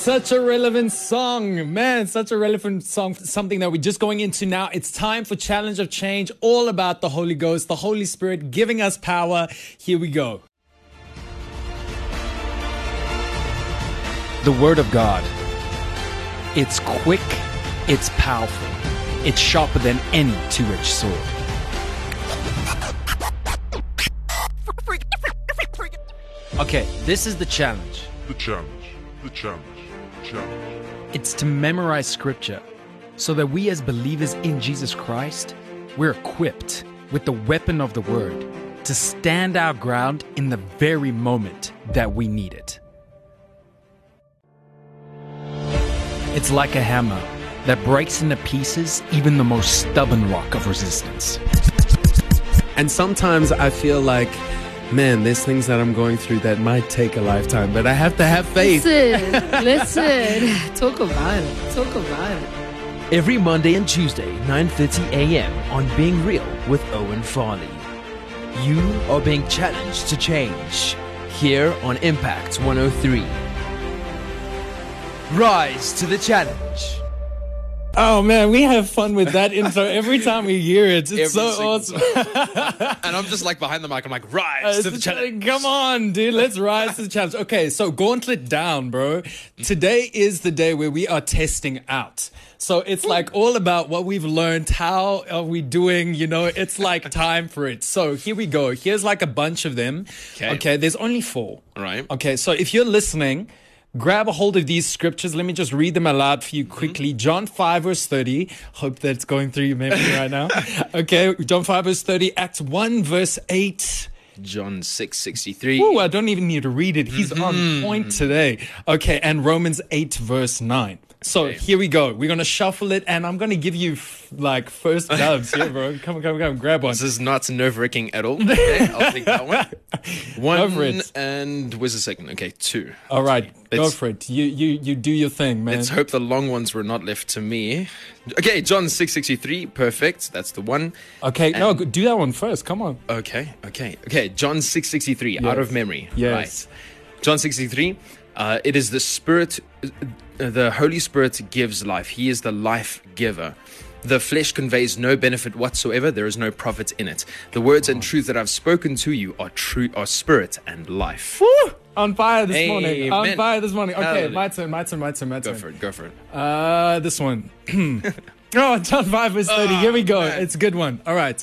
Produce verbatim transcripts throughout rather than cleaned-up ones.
Such a relevant song, man. Such a relevant song. Something that we're just going into now. It's time for Challenge of Change, all about the Holy Ghost, the Holy Spirit giving us power. Here we go. The Word of God. It's quick, it's powerful, it's sharper than any two-edged sword. Okay, this is the challenge. The challenge. The challenge. Challenge. It's to memorize scripture so that we as believers in Jesus Christ, we're equipped with the weapon of the word to stand our ground in the very moment that we need it. It's like a hammer that breaks into pieces even the most stubborn rock of resistance. And sometimes I feel like, man, there's things that I'm going through that might take a lifetime, but I have to have faith. Listen, listen. Talk about it. Talk about it. Every Monday and Tuesday, nine thirty a.m. on Being Real with Owen Farley. You are being challenged to change here on Impact one oh three. Rise to the challenge. Oh man, we have fun with that intro every time we hear it. It's Every so single awesome. And I'm just like behind the mic. I'm like, rise to the challenge. Come on, dude. Let's rise to the challenge. Okay, so gauntlet down, bro. Today is the day where we are testing out. So it's like all about what we've learned. How are we doing? You know, it's like time for it. So here we go. Here's like a bunch of them. Okay. Okay, there's only four. All right. Okay, so if you're listening, grab a hold of these scriptures. Let me just read them aloud for you quickly. Mm-hmm. John five verse thirty. Hope that's going through your memory right now. Okay, John five verse thirty. Acts one verse eight. John six sixty-three. Oh, I don't even need to read it. He's Mm-hmm. on point today. Okay, and Romans eight verse nine. So Okay. here we go. We're going to shuffle it, and I'm going to give you f- like first dubs here, bro. Come on, come on, come on. Grab one. This is not nerve-wracking at all. Okay, I'll take that one. One Go for it. and where's the second? Okay, two. All right, go Let's- for it. You, you, you do your thing, man. Let's hope the long ones were not left to me. Okay, John six sixty-three. Perfect. That's the one. Okay, no, And- go- do that one first. Come on. Okay, okay, okay. John six sixty-three. Out Yes. of memory. Yes. Right. John six sixty-three. Uh, it is the Spirit, uh, the Holy Spirit gives life. He is the life giver. The flesh conveys no benefit whatsoever. There is no profit in it. The words and truth that I've spoken to you are true, are spirit and life. Woo! On fire this morning. On Amen. fire this morning. Okay, Hallelujah. my turn, my turn, my turn, my turn. Go for it. Go for it. Uh, this one. Oh, John five verse thirty. Here we go. man. It's a good one. All right.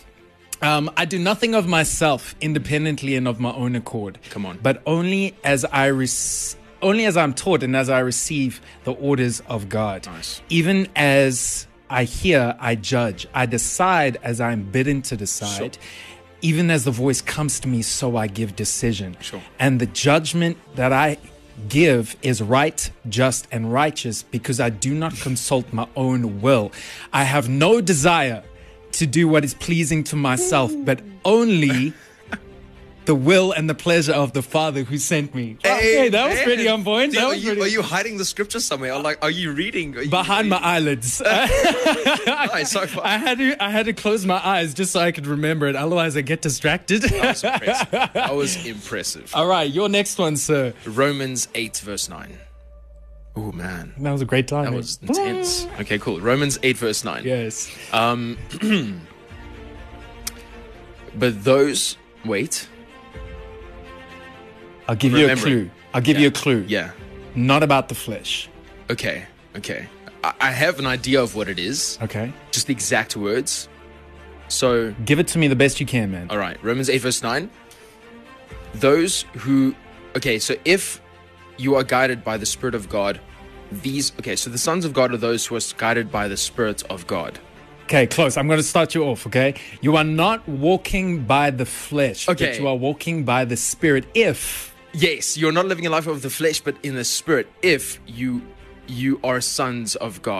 Um, I do nothing of myself independently and of my own accord. Come on. But only as I rec- only as I'm taught and as I receive the orders of God. Nice. Even as I hear, I judge. I decide as I'm bidden to decide. Sure. Even as the voice comes to me, so I give decision. Sure. And the judgment that I give is right, just, and righteous because I do not consult my own will. I have no desire to do what is pleasing to myself, but only the will and the pleasure of the Father who sent me. Okay, that was man. pretty on point. Dude, That are, was you, pretty are you hiding the scripture somewhere? Or like, are you reading? Are you behind my reading? eyelids. Nice, so far. I had to I had to close my eyes just so I could remember it. Otherwise, I get distracted. That was impressive. That was impressive. All right, your next one, sir. Romans eight verse nine. Oh man, That was a great time. that was intense. Okay, cool. Romans eight verse nine. Yes. Um, but those wait. I'll give you a Remember it. clue. I'll give Yeah. you a clue. Yeah. Not about the flesh. Okay. Okay. I, I have an idea of what it is. Okay. Just the exact words. So, Give it to me the best you can, man. all right. Romans eight verse nine. Those who. Okay. So if you are guided by the Spirit of God, these. Okay. So the sons of God are those who are guided by the Spirit of God. Okay, close. I'm going to start you off, okay? You are not walking by the flesh, Okay. but you are walking by the Spirit if... Yes, you're not living a life of the flesh, but in the Spirit. If you you are sons of God.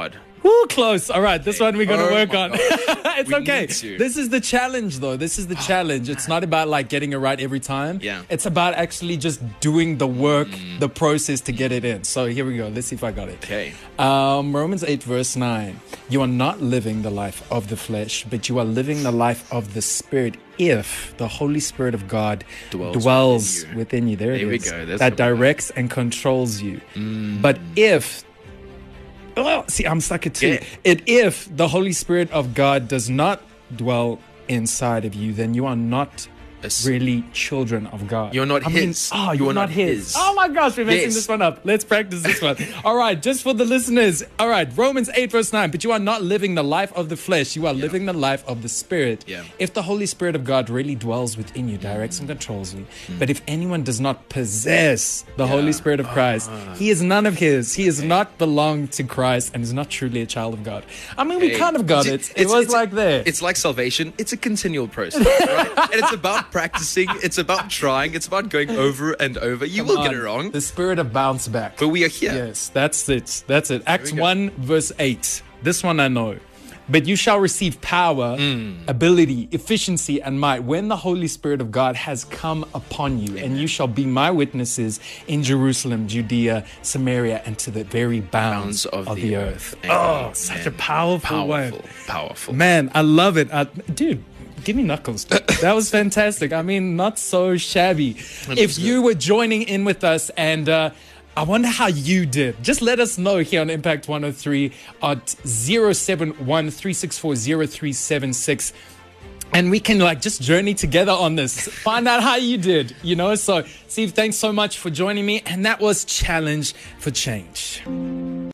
Woo, close. All right, this one we're going to Oh work my on. gosh. It's We okay. need to. This is the challenge, though. This is the challenge. It's not about like getting it right every time. Yeah. It's about actually just doing the work, the process to get it in. So here we go. Let's see if I got it. Okay. Um, Romans eight, verse nine. You are not living the life of the flesh, but you are living the life of the Spirit if the Holy Spirit of God Dwells dwells, within you. within you. There, There it we is. go. That's that what we like. directs and controls you. But if Oh, see, I'm stuck at two. Yeah. It if the Holy Spirit of God does not dwell inside of you, then you are not As- really children of God. You're not I mean, his. oh, You you're are not not his. his. Oh my gosh, we're messing Yes. this one up. Let's practice this one. All right, just for the listeners. All right, Romans eight, verse nine. But you are not living the life of the flesh. You are living the life of the Spirit. Yeah. If the Holy Spirit of God really dwells within you, directs and controls you. But if anyone does not possess the Holy Spirit of Christ, he is none of his. He is not belong to Christ and is not truly a child of God. I mean, we Hey, kind of got it's- it. It it's- was it's- like there. It's like salvation. It's a continual process, right? And it's about practicing. It's about trying. It's about going over and over. You will get it on. wrong, The spirit of bounce back. but we are here. Yes, that's it. That's it. Acts we go. one, verse eight. This one I know. But you shall receive power, Hmm. ability, efficiency, and might when the Holy Spirit of God has come upon you, and you shall be my witnesses in Jerusalem, Judea, Samaria, and to the very bounds, Bounds of, of, the, the earth. earth. Oh, such a powerful, one. powerful, powerful. Man, I love it. I, dude, give me knuckles. That was fantastic. I mean, not so shabby. If you were joining in with us and uh, I wonder how you did. Just let us know here on Impact one oh three at zero seven one, three six four, zero three seven six. And we can like just journey together on this. Find out how you did, you know? So, Steve, thanks so much for joining me. And that was Challenge for Change.